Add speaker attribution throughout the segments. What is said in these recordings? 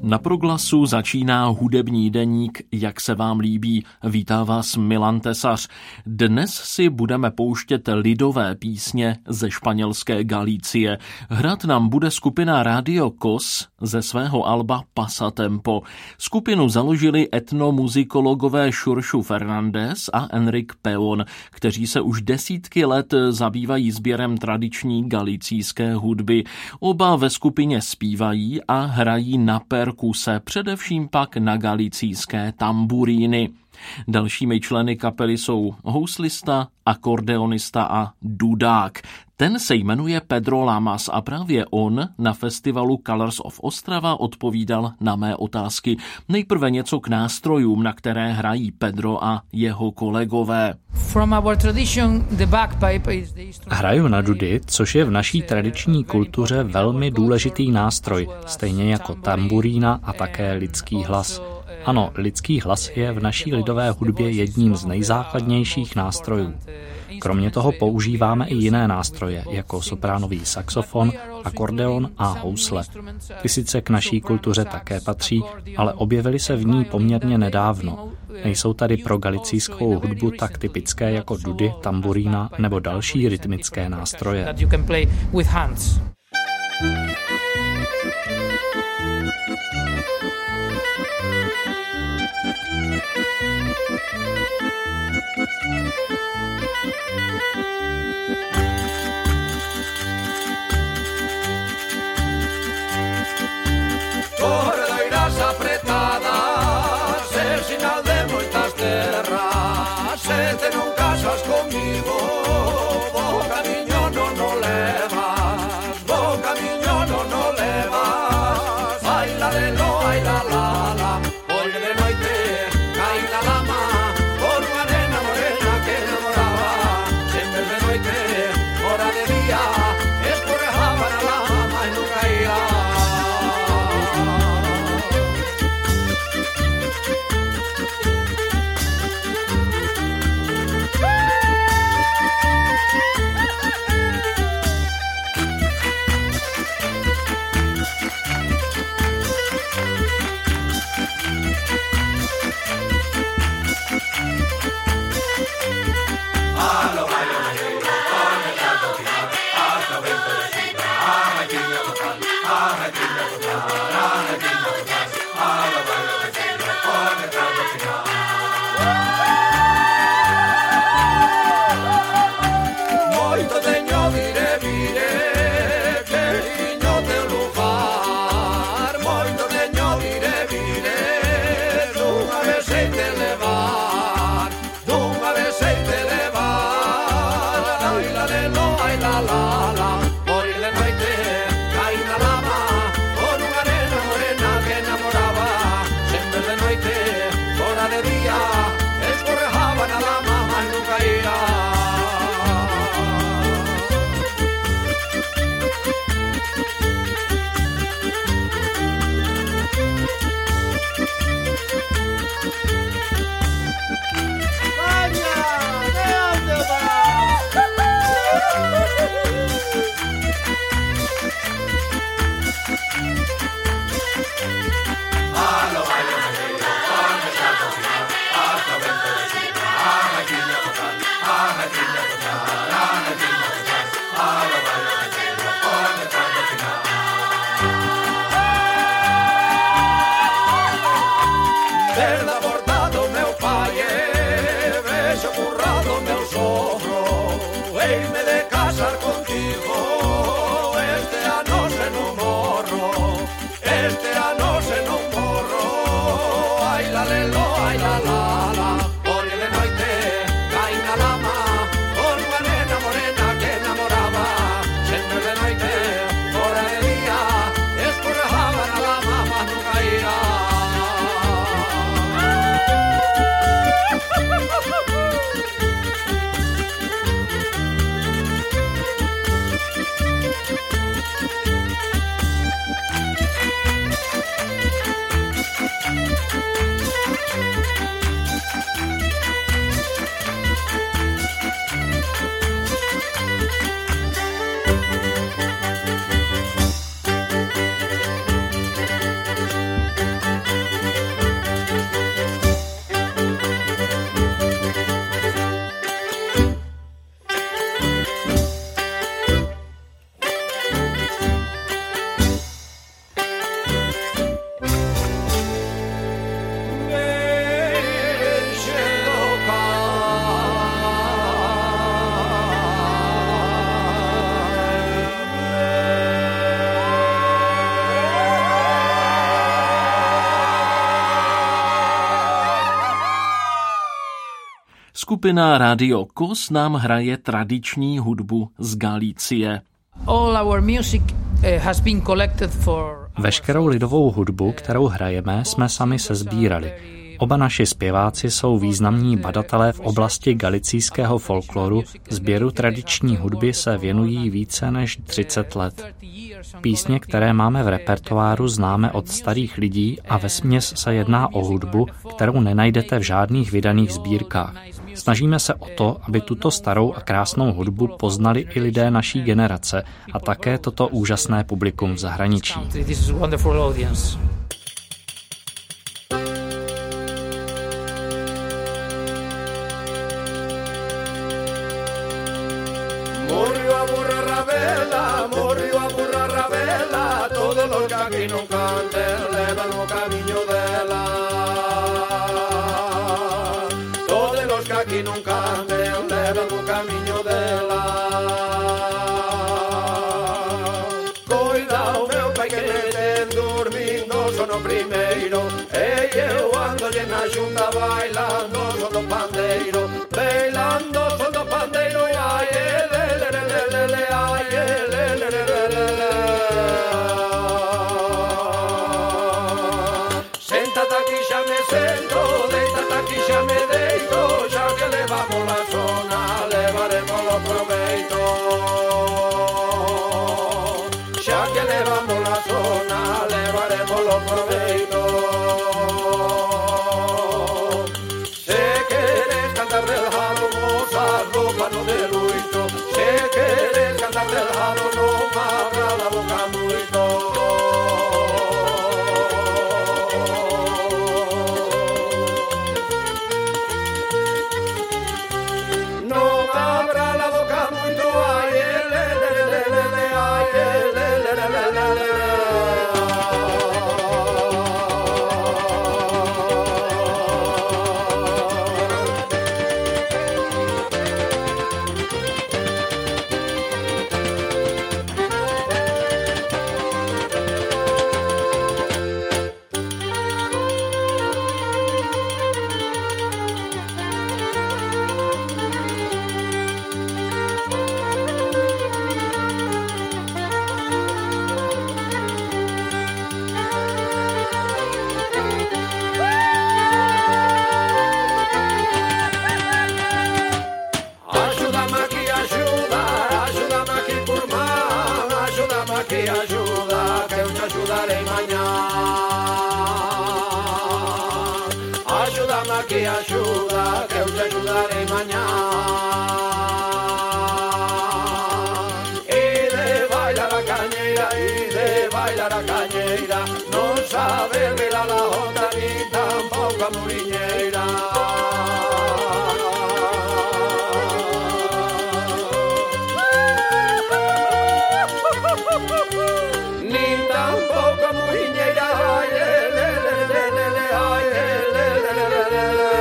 Speaker 1: Na Proglasu začíná hudební deník Jak se vám líbí. Vítá vás Milan Tesař. Dnes si budeme pouštět lidové písně ze španělské Galicie. Hrát nám bude skupina Radio Kos ze svého alba Pasatempo. Skupinu založili etnomuzikologové Xurxu Fernández a Enric Peón, kteří se už desítky let zabývají sběrem tradiční galicijské hudby. Oba ve skupině zpívají a hrají na perkuse, především pak na galicijské tamburíny. Dalšími členy kapely jsou houslista, akordeonista a dudák. Ten se jmenuje Pedro Lamas a právě on na festivalu Colors of Ostrava odpovídal na mé otázky. Nejprve něco k nástrojům, na které hrají Pedro a jeho kolegové.
Speaker 2: Hraju na dudy, což je v naší tradiční kultuře velmi důležitý nástroj, stejně jako tamburína a také lidský hlas. Ano, lidský hlas je v naší lidové hudbě jedním z nejzákladnějších nástrojů. Kromě toho používáme i jiné nástroje, jako sopránový saxofon, akordeon a housle. Ty sice k naší kultuře také patří, ale objevily se v ní poměrně nedávno. Nejsou tady pro galicijskou hudbu tak typické jako dudy, tamburína nebo další rytmické nástroje.
Speaker 1: Skupina Radio Kos nám hraje tradiční hudbu z Galicie.
Speaker 2: Veškerou lidovou hudbu, kterou hrajeme, jsme sami sesbírali. Oba naši zpěváci jsou významní badatelé v oblasti galicijského folkloru, sběru tradiční hudby se věnují více než 30 let. Písně, které máme v repertoáru, známe od starých lidí a vesměs se jedná o hudbu, kterou nenajdete v žádných vydaných sbírkách. Snažíme se o to, aby tuto starou a krásnou hudbu poznali i lidé naší generace a také toto úžasné publikum v zahraničí.
Speaker 3: Aquí no canten, levan o camiño dela. Todos los que aquí no canten, levan o camiño dela. Cuidado, meu pai, que ten dormindo son o primeiro. E eu ando na xunta bailando son do pandeiro. Bailando son do pandeiro, ai, lelelelele, ai, lelelelele. Sento, deita aquí xa me deito, xa que levamos la zona, levaremos lo proveito. Xa que levamos la zona, levaremos lo proveito. Se queres cantar del jaro, mozas, boca no de luito. Se queres cantar del jaro, no me abra la boca muito. Que axuda, que eu te ajudarei mañá. E de bailar a cañeira, non sabe velar la onda ni tampouco a muriñeira. Nin tampouco a muriñeira, ai, lelelelele, ai, lelelelele.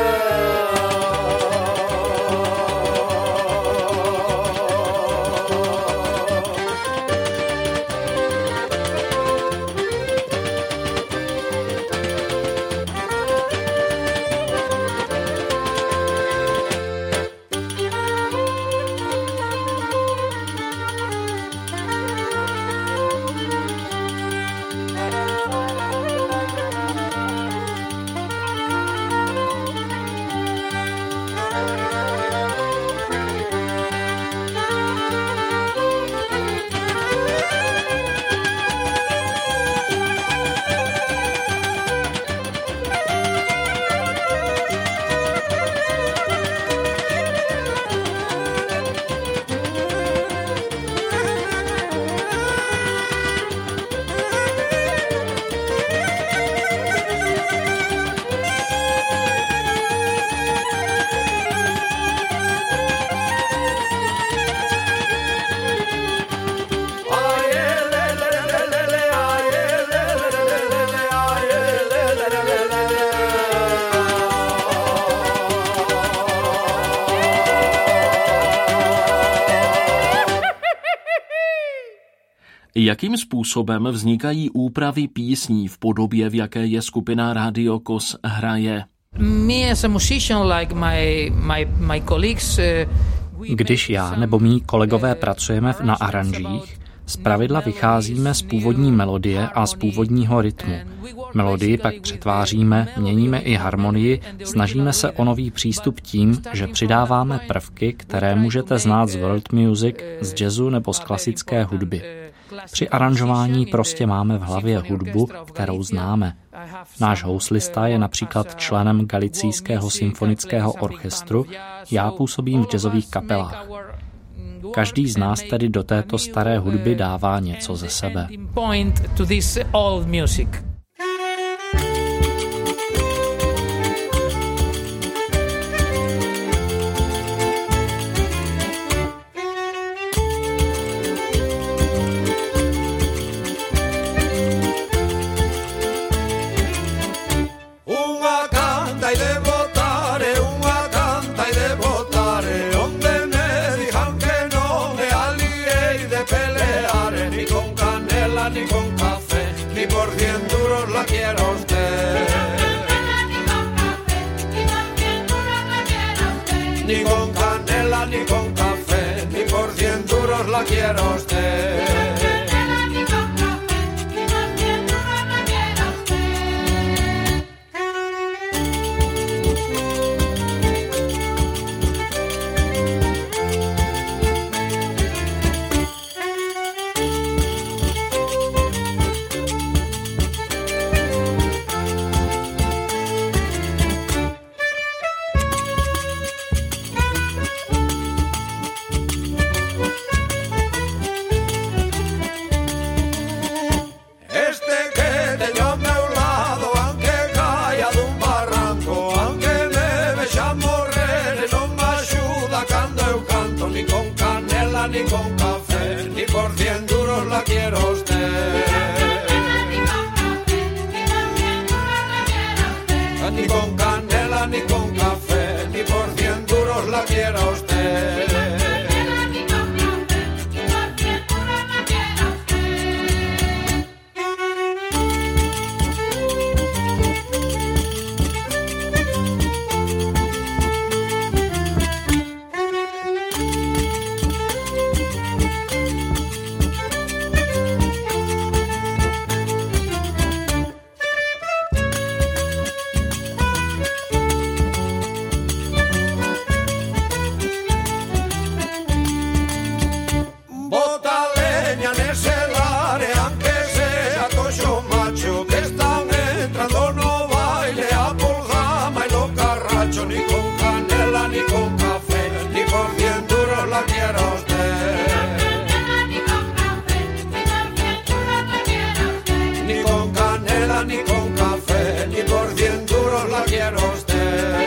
Speaker 1: Jakým způsobem vznikají úpravy písní v podobě, v jaké je skupina Radio Kos hraje?
Speaker 4: Me as a musician, like my colleagues,
Speaker 2: Když já nebo mý kolegové pracujeme na aranžích, zpravidla vycházíme z původní melodie a z původního rytmu. Melodii pak přetváříme, měníme i harmonii, snažíme se o nový přístup tím, že přidáváme prvky, které můžete znát z world music, z jazzu nebo z klasické hudby. Při aranžování prostě máme v hlavě hudbu, kterou známe. Náš houslista je například členem Galicijského symfonického orchestru, já působím v jazzových kapelách. Každý z nás tedy do této staré hudby dává něco ze sebe.
Speaker 3: Ni con café, ni por 100 duros la quiero usted. Ni con canela, ni con café, ni por 100 duros la quiero usted. Ni con café, ni por 100 duros la quiero usted. Ni con canela, ni con café, ni por 100 duros la quiero usted. Ni con café, ni por 100 duros la quiero usted.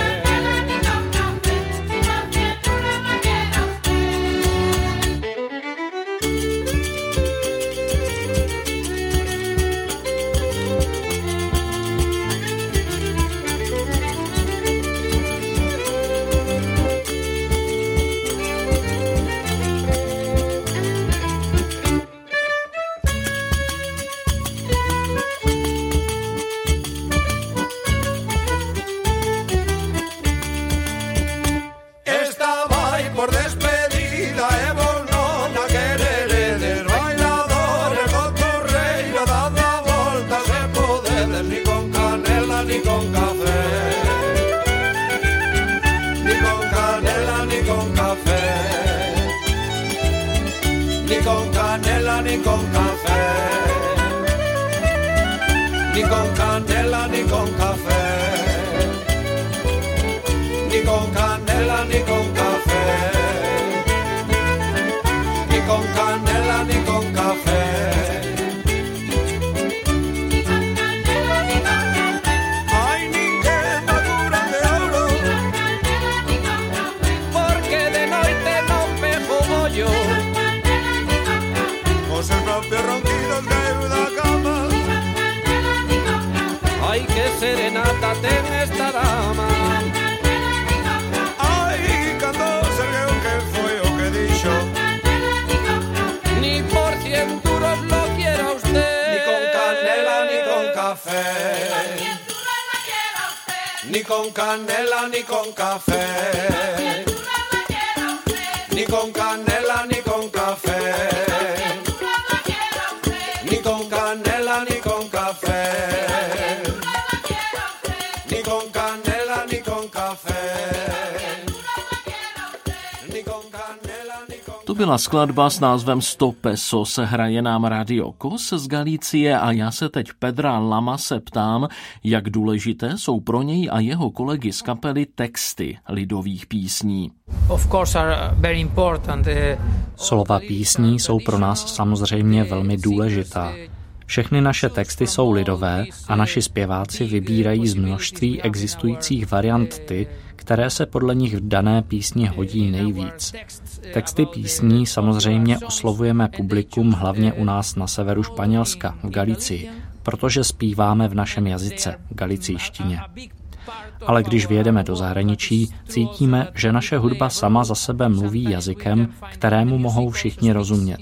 Speaker 3: Ni con café, ni con canela, ni con café, ni con canela, ni con café, ni con canela, ni con café. Ay, ni quemadura de oro, porque de noche no me fumo yo. Los propios ronquidos de una cama. Ay, qué serenata ten esta dama. Ay, cantó Sergio que fue o que dicho. Ni por 100 duros lo quiera usted. Ni con canela, ni con café. ni con canela ni con café, ni con canela ni con café, ni con canela ni con café, ni con canela ni con café, ni con canela ni con.
Speaker 1: To byla skladba s názvem 100 pesos, hraje nám Radio Kos z Galicie a já se teď Pedra Lamase ptám, jak důležité jsou pro něj a jeho kolegy z kapely texty lidových písní.
Speaker 4: Of course are very important.
Speaker 2: Slova písní jsou pro nás samozřejmě velmi důležitá. Všechny naše texty jsou lidové a naši zpěváci vybírají z množství existujících variant ty, které se podle nich v dané písni hodí nejvíc. Texty písní samozřejmě oslovujeme publikum hlavně u nás na severu Španělska, v Galicii, protože zpíváme v našem jazyce, galicijštině. Ale když vyjedeme do zahraničí, cítíme, že naše hudba sama za sebe mluví jazykem, kterému mohou všichni rozumět.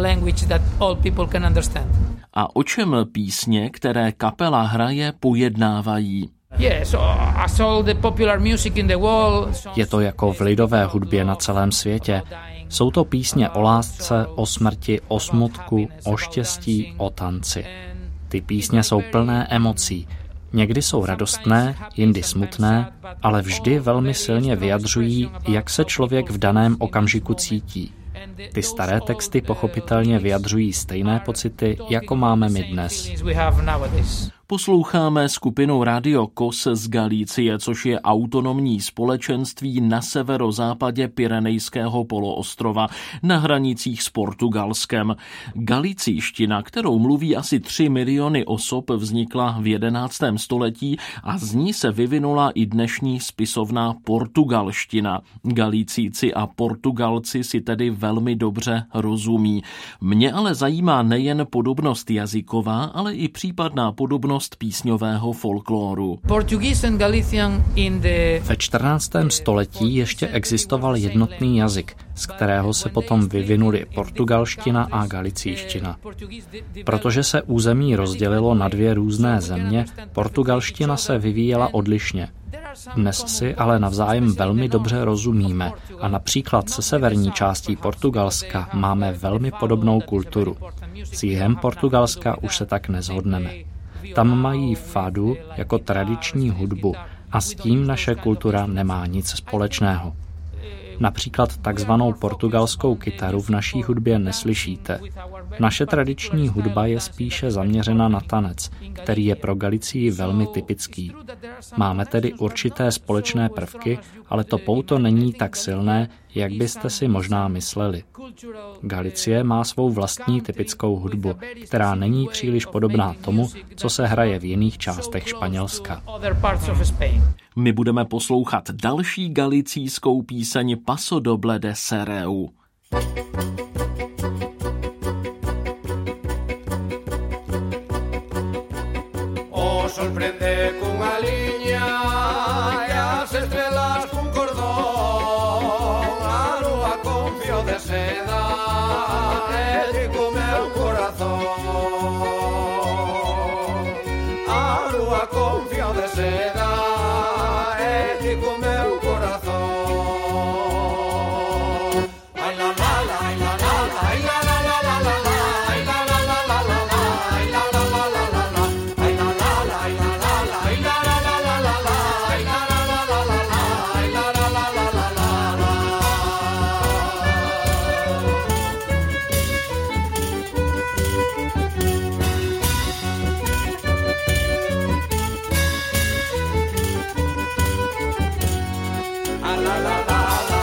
Speaker 1: A o čem písně, které kapela hraje, pojednávají?
Speaker 2: Je to jako v lidové hudbě na celém světě. Jsou to písně o lásce, o smrti, o smutku, o štěstí, o tanci. Ty písně jsou plné emocí. Někdy jsou radostné, jindy smutné, ale vždy velmi silně vyjadřují, jak se člověk v daném okamžiku cítí. Ty staré texty pochopitelně vyjadřují stejné pocity, jako máme my dnes.
Speaker 1: Posloucháme skupinu Radio Kos z Galicie, což je autonomní společenství na severozápadě Pyrenejského poloostrova na hranicích s Portugalskem. Galicijština, kterou mluví asi 3 miliony osob, vznikla v 11. století a z ní se vyvinula i dnešní spisovná portugalština. Galicíci a Portugalci si tedy velmi dobře rozumí. Mě ale zajímá nejen podobnost jazyková, ale i případná podobnost písňového folklóru.
Speaker 2: Ve 14. století ještě existoval jednotný jazyk, z kterého se potom vyvinuli portugalština a galicijština. Protože se území rozdělilo na 2 různé země, portugalština se vyvíjela odlišně. Dnes si ale navzájem velmi dobře rozumíme a například se severní částí Portugalska máme velmi podobnou kulturu. S jihem Portugalska už se tak neshodneme. Tam mají fadu jako tradiční hudbu a s tím naše kultura nemá nic společného. Například takzvanou portugalskou kytaru v naší hudbě neslyšíte. Naše tradiční hudba je spíše zaměřena na tanec, který je pro Galicii velmi typický. Máme tedy určité společné prvky, ale to pouto není tak silné, jak byste si možná mysleli. Galicie má svou vlastní typickou hudbu, která není příliš podobná tomu, co se hraje v jiných částech Španělska.
Speaker 1: My budeme poslouchat další galicijskou píseň Paso doble de Sereu.
Speaker 3: O sorprende con a liña e as estrelas con cordón, a lua con fio de seda e di co meu corazón, a lua con fio de seda e di co meu corazón. Ay la la la, ay la la la, ay la la la la la la, ay la la la la la la, ay la la la la la la, ay la la la, ay la la la, ay la la la la la la, ay la la la la la la, ay la la la la la la. A la la la.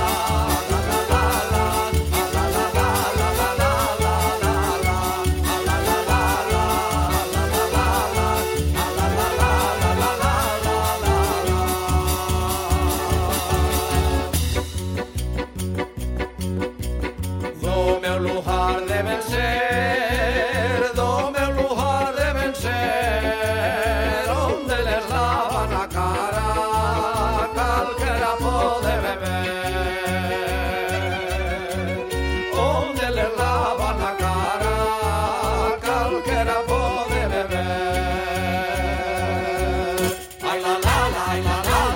Speaker 3: Do meu lugar deben ser, do meu lugar deben ser, onde les lavan a cara, calquera pode beber. Onde les lavan a cara, calquera pode beber. Ay la la la, ay la la.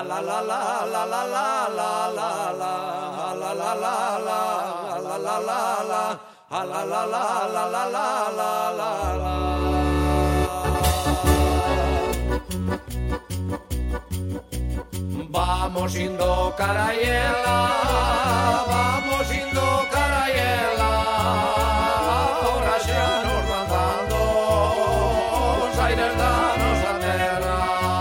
Speaker 3: Vamos indo caraiela, vamos indo caraiela, ahora xa nos van dando os aires da nosa terra.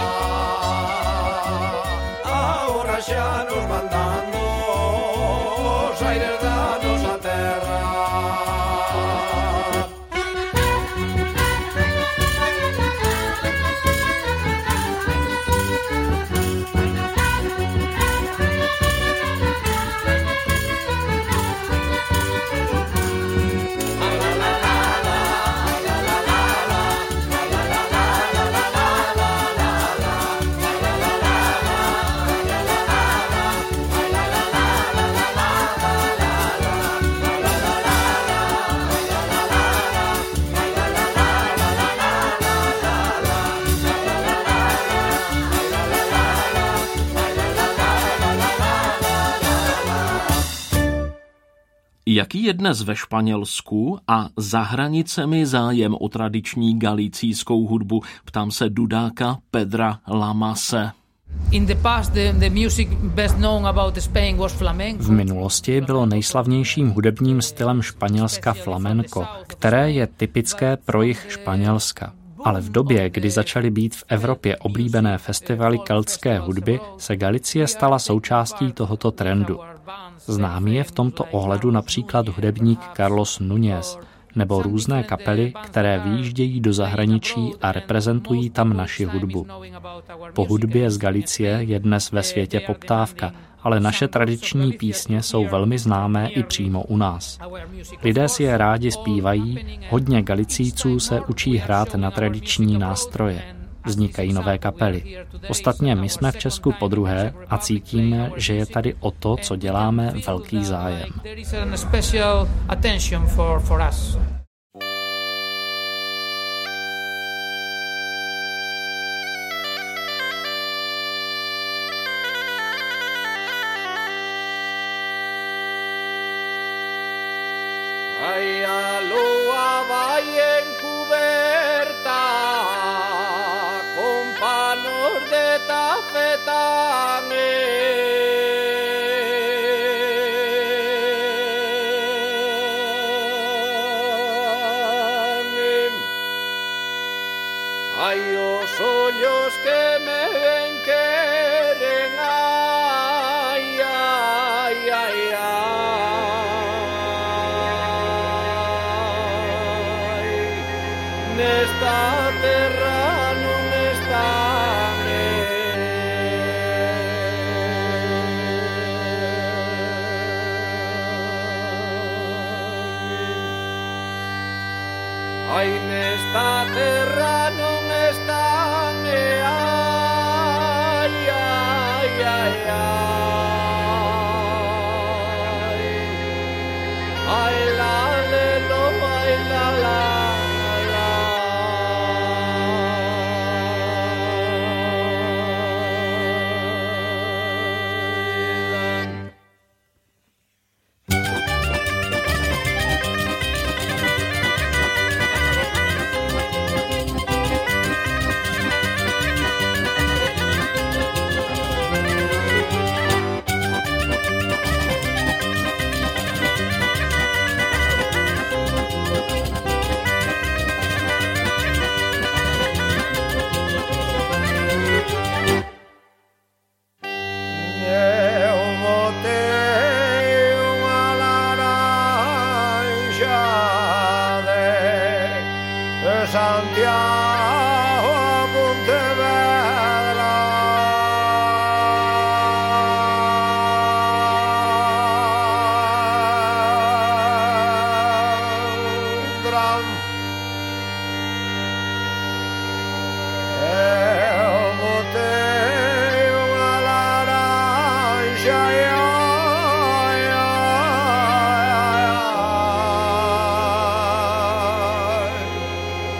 Speaker 3: Ahora xa nos van dando os aires da nosa terra.
Speaker 1: Jaký je dnes ve Španělsku a za hranicemi zájem o tradiční galicijskou hudbu? Ptám se Dudáka Pedra Lamase.
Speaker 2: V minulosti bylo nejslavnějším hudebním stylem Španělska flamenco, které je typické pro jih Španělska. Ale v době, kdy začaly být v Evropě oblíbené festivaly keltské hudby, se Galicie stala součástí tohoto trendu. Známý je v tomto ohledu například hudebník Carlos Núñez nebo různé kapely, které vyjíždějí do zahraničí a reprezentují tam naši hudbu. Po hudbě z Galicie je dnes ve světě poptávka, ale naše tradiční písně jsou velmi známé i přímo u nás. Lidé si je rádi zpívají, hodně Galicíců se učí hrát na tradiční nástroje. Vznikají nové kapely. Ostatně my jsme v Česku podruhé a cítíme, že je tady o to, co děláme, velký zájem.
Speaker 3: Ai, a lua vai encoberta con panos de tafetán. Ai, os ollos que me ven queren, ai, ai, ai, ai. Nesta terra non están. Ai, nesta terra non están. Ai, ai, ai, ai. Ai, la, le, lo, ai, la, la. Santiago a Pontevedra. Eu botei unha laranja, ai, ai, ai.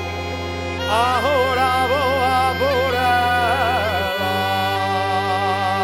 Speaker 3: Ahora vou a por ela.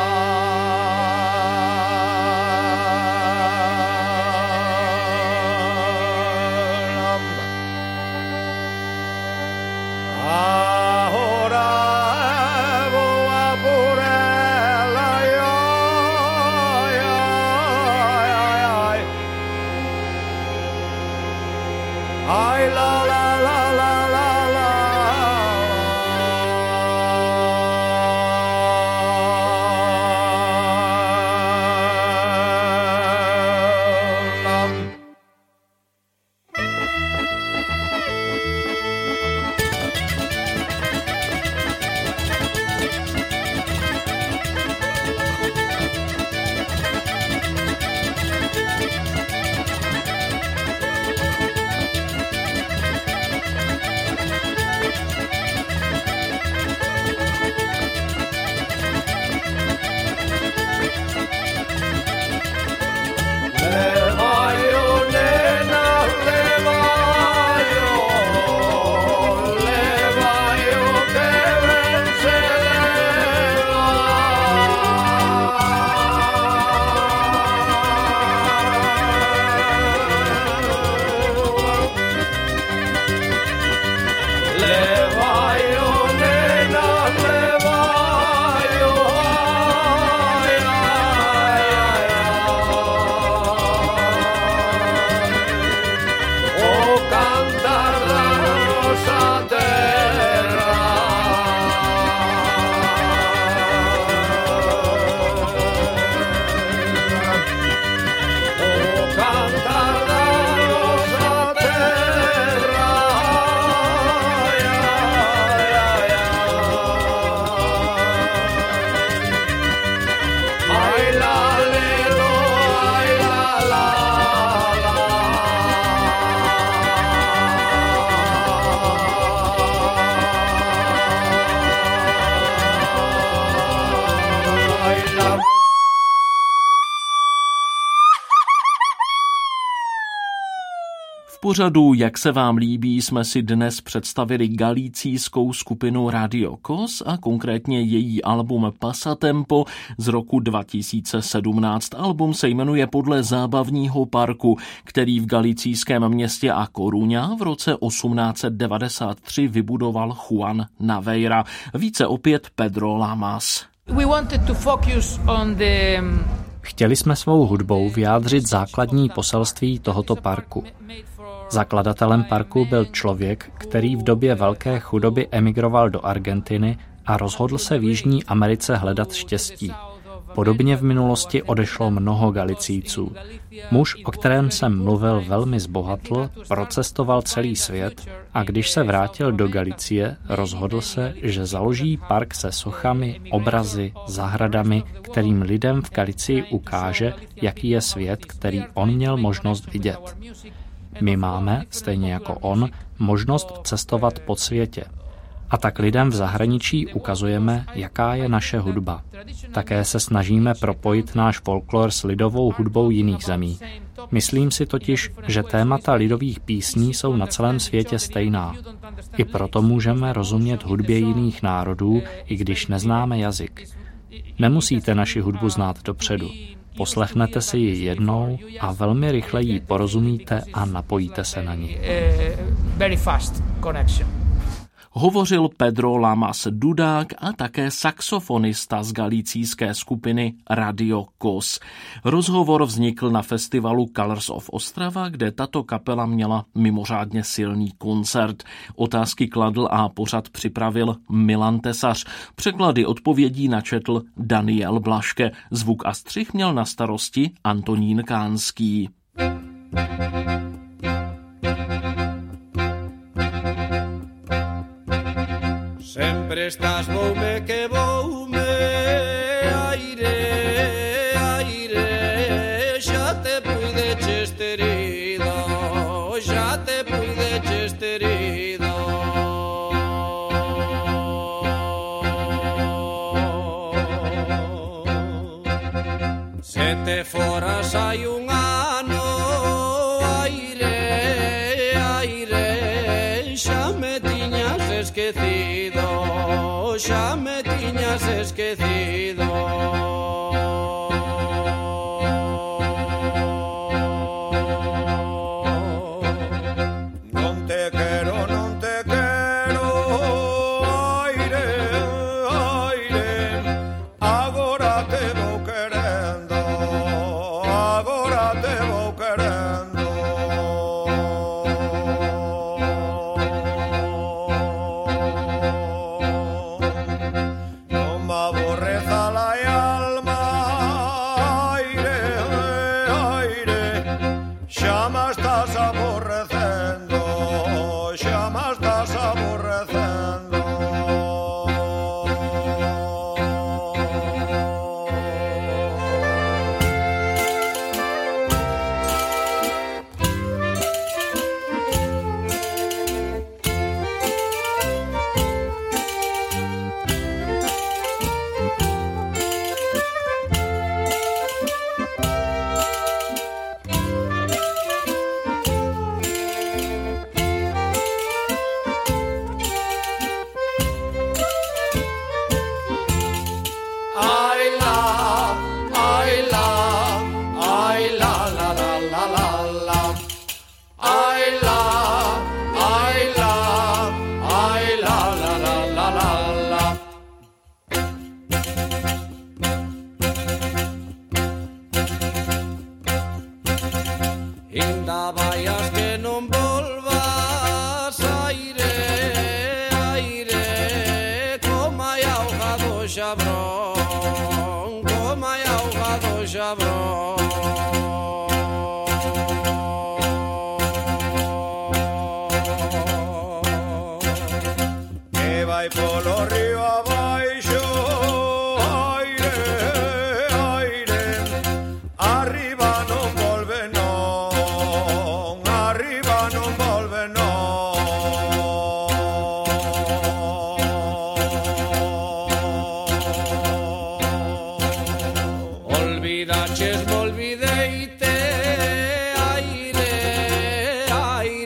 Speaker 1: pořadu Jak se vám líbí jsme si dnes představili galicijskou skupinu Radio Kos a konkrétně její album Passatempo z roku 2017. Album se jmenuje podle zábavního parku, který v galicijském městě A Coruña v roce 1893 vybudoval Juan Naveira. Více opět Pedro Lamas.
Speaker 2: Chtěli jsme svou hudbou vyjádřit základní poselství tohoto parku. Zakladatelem parku byl člověk, který v době velké chudoby emigroval do Argentiny a rozhodl se v Jižní Americe hledat štěstí. Podobně v minulosti odešlo mnoho Galicíců. Muž, o kterém jsem mluvil, velmi zbohatl, procestoval celý svět a když se vrátil do Galicie, rozhodl se, že založí park se sochami, obrazy, zahradami, kterým lidem v Galicii ukáže, jaký je svět, který on měl možnost vidět. My máme, stejně jako on, možnost cestovat po světě. A tak lidem v zahraničí ukazujeme, jaká je naše hudba. Také se snažíme propojit náš folklor s lidovou hudbou jiných zemí. Myslím si totiž, že témata lidových písní jsou na celém světě stejná. I proto můžeme rozumět hudbě jiných národů, i když neznáme jazyk. Nemusíte naši hudbu znát dopředu. Poslechnete si ji jednou a velmi rychle ji porozumíte a napojíte se na ní.
Speaker 1: Hovořil Pedro Lamas, dudák a také saxofonista z galicijské skupiny Radio Kos. Rozhovor vznikl na festivalu Colors of Ostrava, kde tato kapela měla mimořádně silný koncert. Otázky kladl a pořad připravil Milan Tesař. Překlady odpovědí načetl Daniel Blaške. Zvuk a střih měl na starosti Antonín Kánský.
Speaker 3: Sempre estás boume que boume, aire, aire, xa te puide chesterido, xa te puide chesterido. Se te foras hai un ano, aire, aire, xa me tiñas esquecido. Ya me tiñas esquecido. Non te quero, aire, aire. Agora te vou querendo, agora te vou querendo. Ainda vayas que non volvas, aire, aire, como hai ahogado xabrón, como hai ahogado xabrón. Que vai polo río abaixo, aire, aire, arriba non volve non, arriba non volve non. Olvidaches, me olvideite, aire, aire.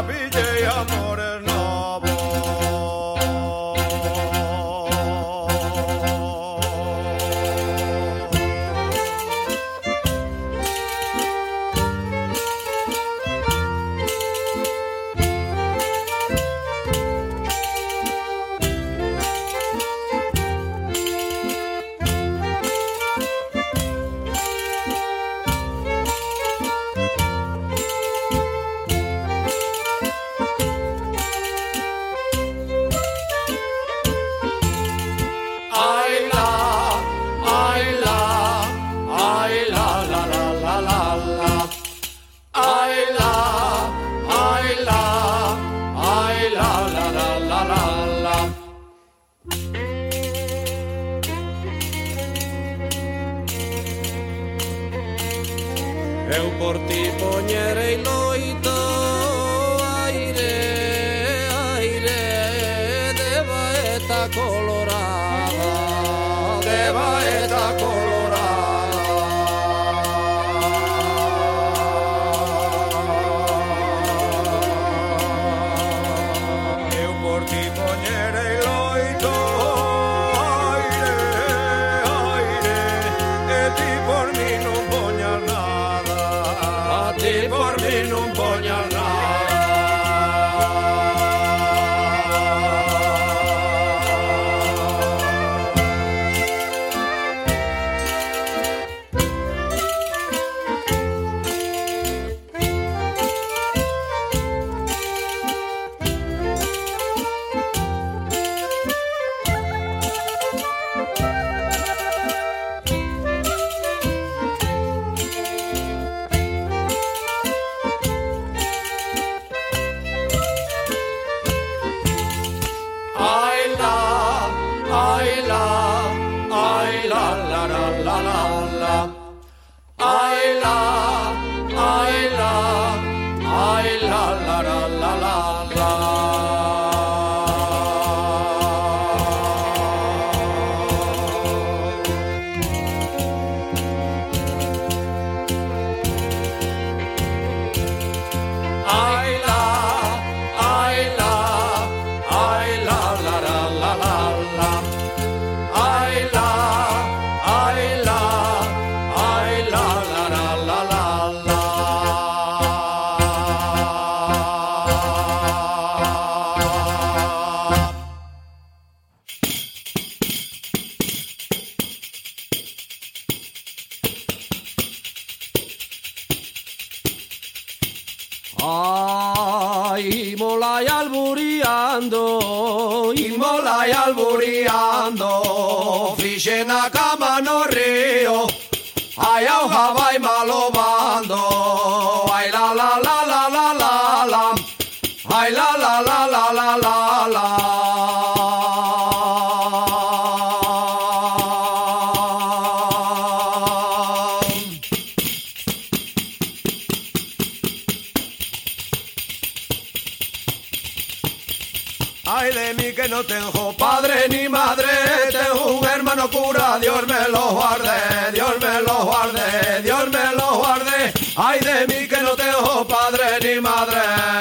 Speaker 3: pillei amores novos. Eu por ti poñerei loito, aire, aire, de baeta colorada, de baeta colorada. Eu por ti poñerei loito, aire, aire, e ti por mí non poñas nada. A ti por mí non poñas nada. Ay, molai alburiando, fixe na cama no río, ai auja vai malobando, ai la la la la la la la, ai la la la la la la la. Ay de mí que no tengo padre ni madre, tengo un hermano cura, Dios me lo guarde, Dios me lo guarde, Dios me lo guarde. Ay de mí que no tengo padre ni madre.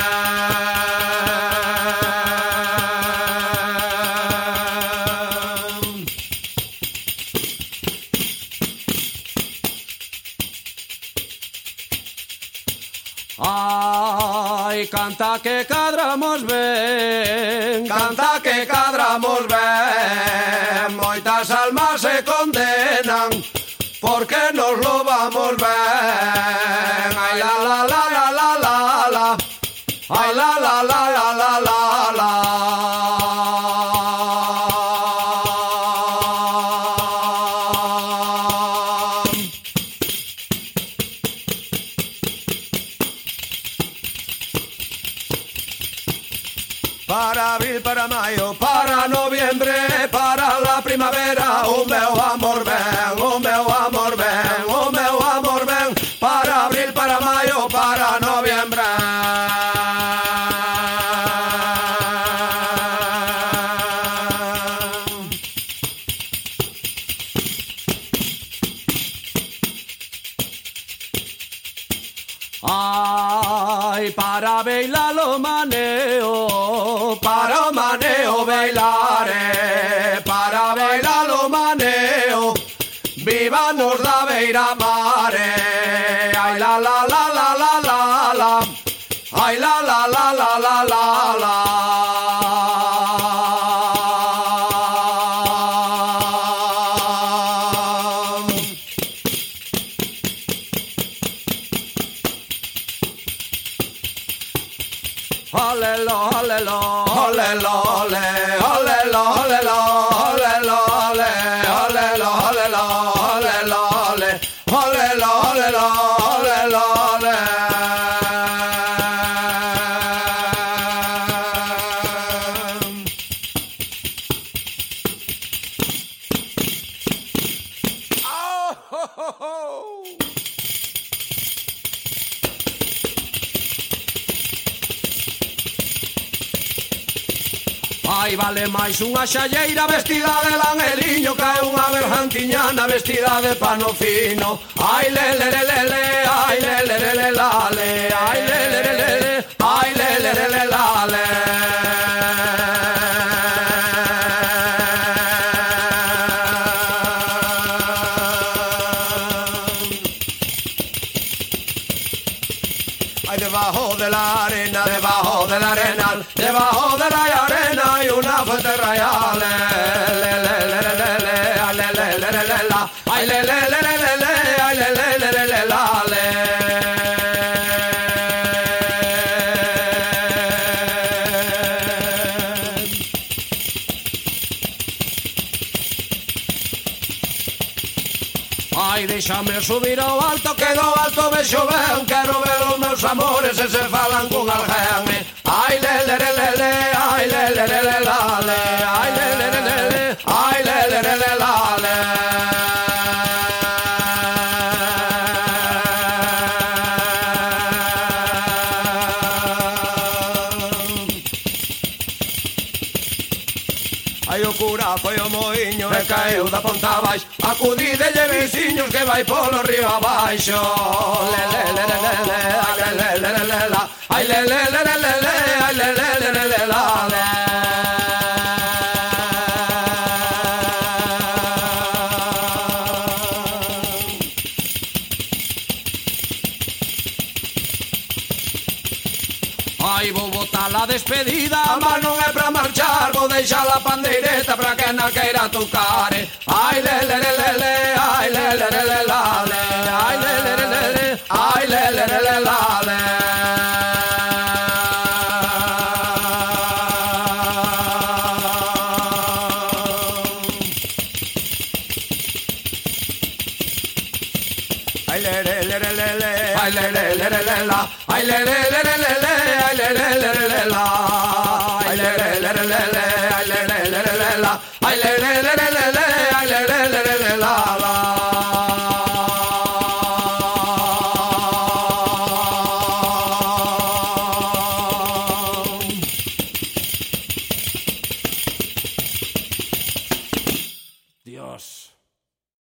Speaker 3: Ay, canta que cadramos ben, canta que cadramos ben, moitas almas se condenan, porque nos lo vamos ben. Ay la la la la la la la, ay la la la la la la la. Para abril, para mayo, para noviembre, para la primavera, un meu amor ven, un meu amor ven, un meu amor ven, para abril, para mayo, para noviembre. Ay, para bailar lo maneo, para maneo bailare, para bailar lo maneo, viva nos da beira mare, ay la la la la la la la, ay la la la la la la la. Olelo, olelo, olelo, ole, olelo, olelo, olelo, ole, olelo, olelo, olelo, ole, olelo, olelo, olelo, ole. Oh, ho, ho, ho. Ai, vale máis unha xalleira vestida de angeliño que unha bergantiñana vestida de pano fino. Ai, le, le, le, le, le, ai, le, le, le, le, la, le, ai, le, le, le, le, le, ai, le, le, le, le, la, le. Ay, debajo de la arena, debajo del arenal, debajo de la arena hay una fuente real. Le, le, le, le, le, le, ay, le, le, le, le, le, la, ay, le, le, le, le, le, le, ay, le, le, le, le, le, la, le. Ai, deixame subir ao alto, que do alto me xoven, quero ver os meus amores e se falan con alguén. Ai, le, le, le, le, le, ai, le, le, le, le, la, le, ai, le, le, le, le, le, ai, le, le, le, le, la, le. Ai, o cura foi o moiño e caeu da ponta abaixo, acudidelle veciños que vai polo río abaixo. Le, le, le, le, le, le, ai, le, le, le, le, le, la, ai, le, le, le, le, le, le, ai, le, le, le, le, le, la, le. Ai, vou botar a despedida, mas non é pra marchar, vou deixar a pandeireta pra que na queira tocar. Ai, le, le, le, le, le, ai, le, le, le, le, la, le, ai, le, le, le, le, le, ai, le, le, le, le, la, le. Ai, le, le, le, le, le, le, ai, le, le, le, le, le, la, ai, le, le, le, le, le, le, ai, le, le, le, le, le, la, ai, le, le, le, le, le, le, ai, le, le, le, le, le, la, ai, le, le, le, le, le, le.